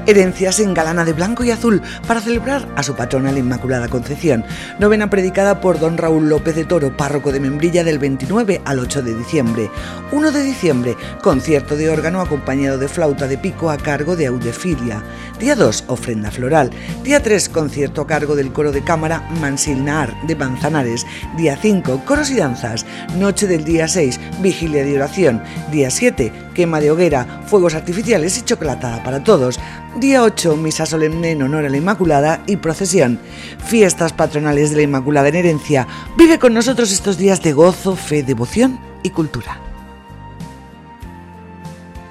Herencia se engalana de blanco y azul para celebrar a su patrona la Inmaculada Concepción. Novena predicada por don Raúl López de Toro, párroco de Membrilla, del 29 al 8 de diciembre. 1 de diciembre, concierto de órgano acompañado de flauta de pico a cargo de Audefilia. Día 2, ofrenda floral. Día 3, concierto a cargo del coro de cámara Mansilnar de Manzanares. Día 5, coros y danzas. Noche del día 6, vigilia de oración. Día 7, quema de hoguera, fuegos artificiales y chocolatada para todos. Día 8, misa solemne en honor a la Inmaculada y procesión. Fiestas patronales de la Inmaculada en Herencia. Vive con nosotros estos días de gozo, fe, devoción y cultura.